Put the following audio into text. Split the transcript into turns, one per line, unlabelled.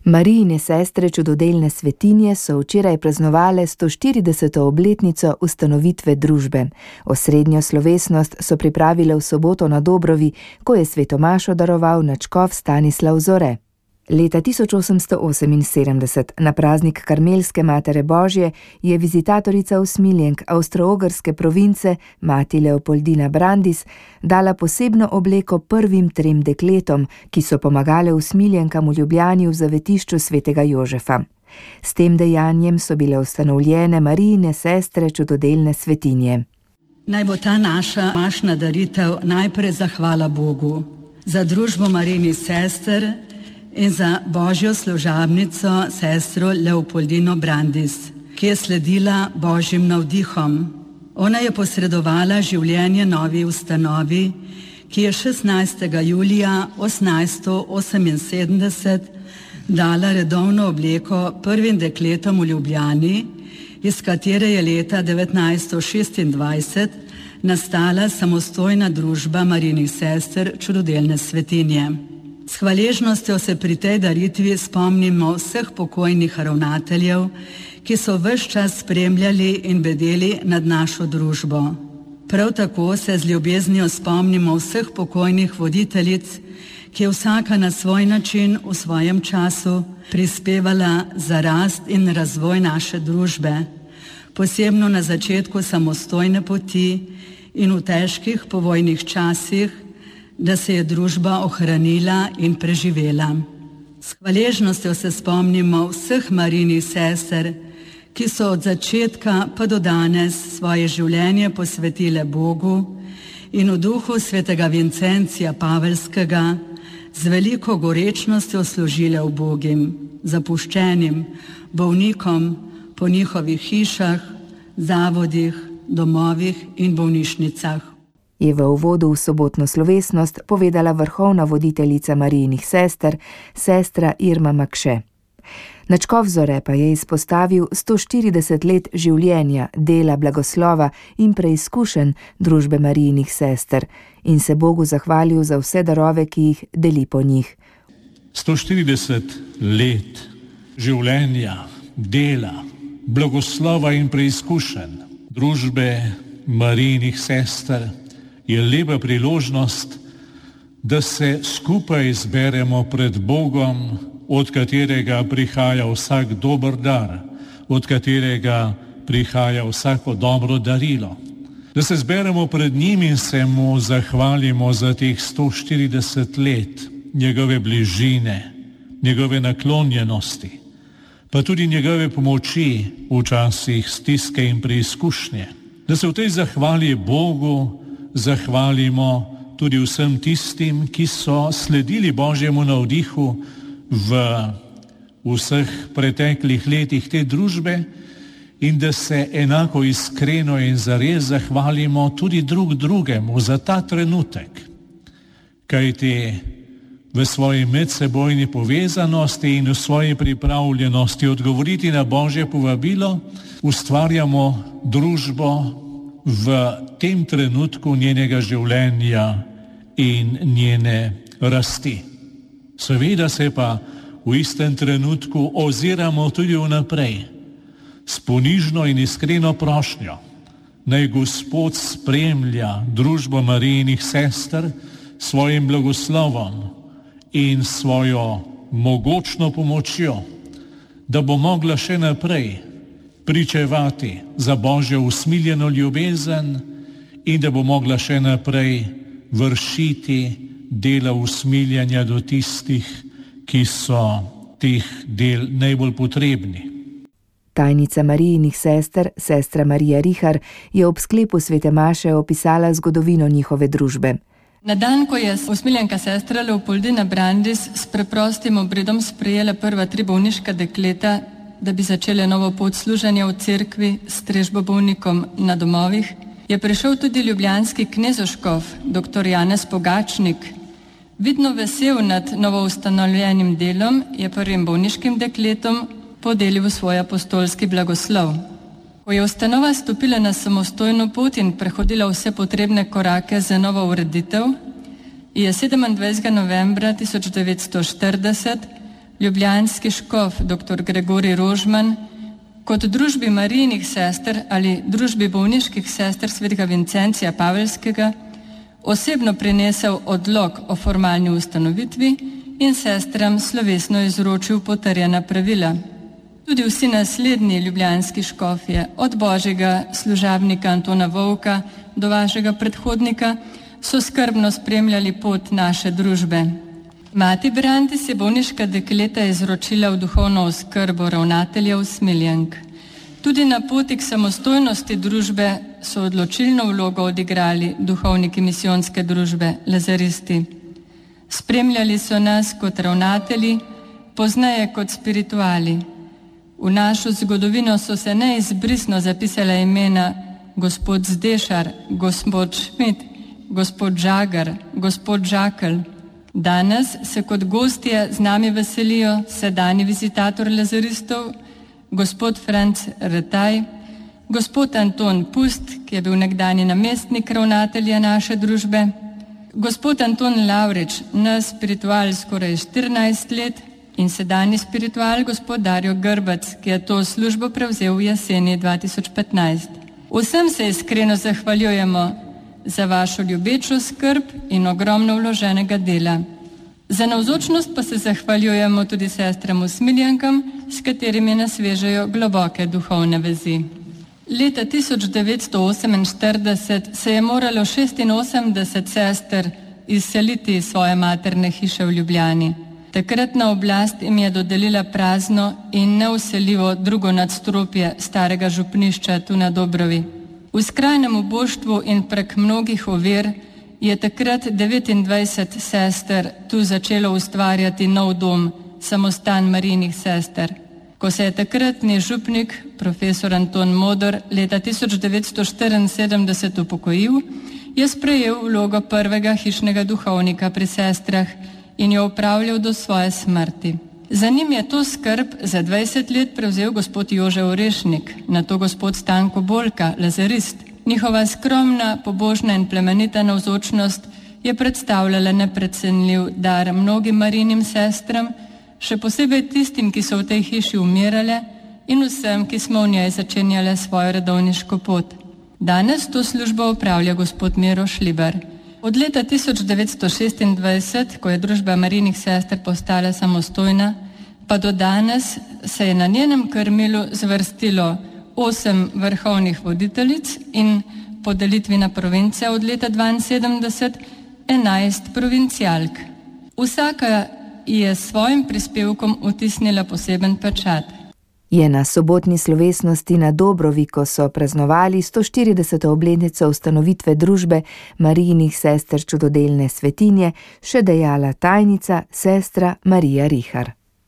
Marijine sestre čudodelne svetinje so včeraj praznovale 140. obletnico ustanovitve družbe. Osrednjo slovesnost so pripravile v soboto na Dobrovi, ko je svetomašo daroval nadškof Stanislav Zore. Leta 1878 na praznik Karmelske Matere Božje je vizitatorica usmiljenk avstro-ogrske province, mati Leopoldina Brandis, dala posebno obleko prvim 3 dekletom, ki so pomagale usmiljenkam v Ljubljani v zavetišču svetega Jožefa. S tem dejanjem so bile ustanovljene Marijine sestre čudodelne svetinje.
Naj bo ta naša mašna daritev najprej zahvala Bogu za družbo Marijinih sester in za Božjo služabnico sestro Leopoldino Brandis, ki je sledila Božjim navdihom. Ona je posredovala življenje novi ustanovi, ki je 16. julija 1878 dala redovno obleko prvim dekletom v Ljubljani, iz katere je leta 1926 nastala samostojna družba Marijinih sester čudodelne svetinje. S hvaležnostjo se pri tej daritvi spomnimo vseh pokojnih ravnateljev, ki so ves čas spremljali in bedeli nad našo družbo. Prav tako se z ljubeznijo spomnimo vseh pokojnih voditeljic, ki je vsaka na svoj način v svojem času prispevala za rast in razvoj naše družbe, posebno na začetku samostojne poti in v težkih povojnih časih, da se je družba ohranila in preživela. S hvaležnostjo se spomnimo vseh Marijinih sester, ki so od začetka pa do danes svoje življenje posvetile Bogu in v duhu svetega Vincencija Pavelskega z veliko gorečnostjo služile ubogim, zapuščenim, bolnikom po njihovih hišah, zavodih, domovih in bolnišnicah.
Je v uvodu v sobotno slovesnost povedala vrhovna voditeljica Marijinih sester, sestra Irma Makše. Nadškof Zore pa je izpostavil 140 let življenja, dela, blagoslova in preizkušenj družbe Marijinih sester in se Bogu zahvalil za vse darove, ki jih deli po njih.
140 let življenja, dela, blagoslova in preizkušenj družbe Marijinih sester je lepa priložnost, da se skupaj zberemo pred Bogom, od katerega prihaja vsak dober dar, od katerega prihaja vsako dobro darilo. Da se zberemo pred njim in se mu zahvalimo za teh 140 let njegove bližine, njegove naklonjenosti, pa tudi njegove pomoči v časih stiske in preizkušnje. Da se v tej zahvali Bogu zahvalimo tudi vsem tistim, ki so sledili Božjemu navdihu v vseh preteklih letih te družbe in da se enako iskreno in zares zahvalimo tudi drug drugemu za ta trenutek. Kajti v svoji medsebojni povezanosti in v svoji pripravljenosti odgovoriti na Božje povabilo ustvarjamo družbo v tem trenutku njenega življenja in njene rasti. Seveda se pa v istem trenutku oziramo tudi vnaprej, s ponižno in iskreno prošnjo. Naj Gospod spremlja družbo Marijinih sester svojim blagoslovom in svojo mogočno pomočjo, da bo mogla še naprej pričevati za Božjo usmiljeno ljubezen in da bo mogla še naprej vršiti dela usmiljanja do tistih, ki so teh del najbolj potrebni.
Tajnica Marijinih sester, sestra Marija Rihar, je ob sklepu svete maše opisala zgodovino njihove družbe.
Na dan, ko je usmiljenka sestra Leopoldina Brandis s preprostim obredom sprejela prva 3 bolniška dekleta, da bi začele novo pot služenja v cerkvi s strežbo bolnikom na domovih, je prišel tudi ljubljanski knezoškof, dr. Janez Pogačnik. Vidno vesel nad novoustanovljenim delom je prvim bolniškim dekletom podelil svoj apostolski blagoslov. Ko je ustanova stopila na samostojno pot in prehodila vse potrebne korake za novo ureditev, je 27. novembra 1940 ljubljanski škof dr. Gregorij Rožman kot družbi Marijinih sester ali družbi bolniških sester svetega Vincencija Paveljskega osebno prinesel odlok o formalni ustanovitvi in sestram slovesno izročil potrjena pravila. Tudi vsi naslednji ljubljanski škofje, od božjega služabnika Antona Vovka do vašega predhodnika, so skrbno spremljali pot naše družbe. Mati Brandis je bolniška dekleta izročila v duhovno oskrbo ravnateljev Smiljank. Tudi na poti k samostojnosti družbe so odločilno vlogo odigrali duhovniki misijonske družbe Lazaristi. Spremljali so nas kot ravnatelji, pozneje kot spirituali. V našo zgodovino so se neizbrisno zapisala imena gospod Zdešar, gospod Šmit, gospod Žagar, gospod Žakelj. Danes se kot gostje z nami veselijo sedanji vizitator Lazaristov, gospod Franc Retaj, gospod Anton Pust, ki je bil nekdanji namestnik ravnatelja naše družbe, gospod Anton Lavrič, naš spiritual skoraj 14 let in sedanji spiritual gospod Darjo Grbac, ki je to službo prevzel v jeseni 2015. Vsem se iskreno zahvaljujemo za vašo ljubečo skrb in ogromno vloženega dela. Za navzočnost pa se zahvaljujemo tudi sestram Smiljankam, s katerimi nas vežejo globoke duhovne vezi. Leta 1948 se je moralo 86 sester izseliti iz svoje materne hiše v Ljubljani. Takratna oblast jim je dodelila prazno in neuseljivo drugo nadstropje starega župnišča tu na Dobrovi. V skrajnem uboštvu in prek mnogih ovir je takrat 29 sester tu začelo ustvarjati nov dom, samostan Marijinih sester. Ko se je takratni župnik, profesor Anton Modor, leta 1974 upokojil, je sprejel vlogo prvega hišnega duhovnika pri sestrah in jo upravljal do svoje smrti. Za njim je to skrb za 20 let prevzel gospod Jože Orešnik, nato gospod Stanko Bolka, Lazarist. Njihova skromna, pobožna in plemenita navzočnost je predstavljala neprecenljiv dar mnogim Marijinim sestram, še posebej tistim, ki so v tej hiši umirale in vsem, ki smo v njej začenjale svojo redovniško pot. Danes to službo upravlja gospod Miro Šlibar. Od leta 1926, ko je družba Marijinih sester postala samostojna, pa do danes se je na njenem krmilu zvrstilo 8 vrhovnih voditeljic in po delitvi na provincije od leta 1972 11 provincialk. Vsaka je s svojim prispevkom vtisnila poseben pečat.
Je na sobotni slovesnosti na Dobrovi, ko so praznovali 140. obletnico ustanovitve družbe Marijinih sester čudodelne svetinje, še dejala tajnica sestra Marija Rihar.